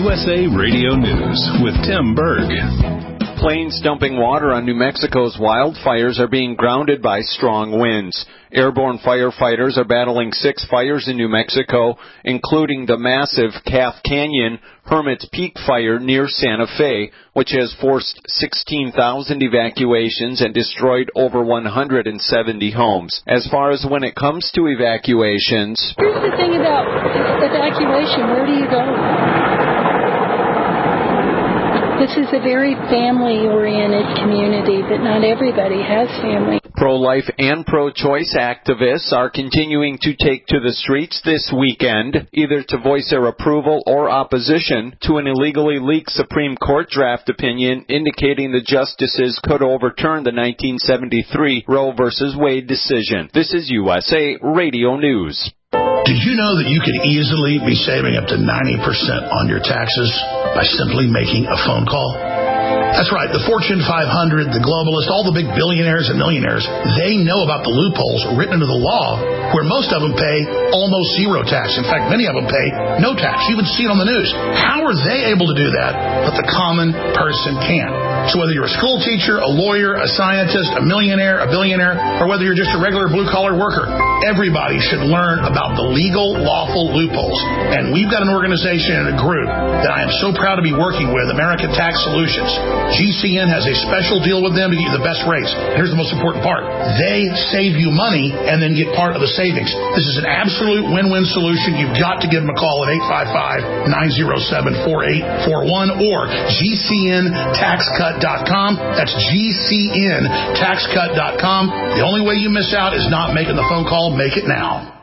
USA Radio News with Tim Berg. Planes dumping water on New Mexico's wildfires are being grounded by strong winds. Airborne firefighters are battling 6 fires in New Mexico, including the massive Calf Canyon Hermit's Peak fire near Santa Fe, which has forced 16,000 evacuations and destroyed over 170 homes. As far as when it comes to evacuations... Here's the thing about evacuation. Where do you go? This is a very family-oriented community, but not everybody has family. Pro-life and pro-choice activists are continuing to take to the streets this weekend, either to voice their approval or opposition to an illegally leaked Supreme Court draft opinion indicating the justices could overturn the 1973 Roe v. Wade decision. This is USA Radio News. Did you know that you could easily be saving up to 90% on your taxes by simply making a phone call? That's right. The Fortune 500, the globalists, all the big billionaires and millionaires, they know about the loopholes written into the law where most of them pay almost zero tax. In fact, many of them pay no tax. You even see it on the news. How are they able to do that, but the common person can't? So whether you're a school teacher, a lawyer, a scientist, a millionaire, a billionaire, or whether you're just a regular blue-collar worker, everybody should learn about the legal, lawful loopholes. And we've got an organization and a group that I am so proud to be working with, American Tax Solutions. GCN has a special deal with them to get you the best rates. Here's the most important part. They save you money and then get part of the savings. This is an absolute win-win solution. You've got to give them a call at 855-907-4841 or GCNTaxCut.com. That's GCNTaxCut.com. The only way you miss out is not making the phone call. Make it now.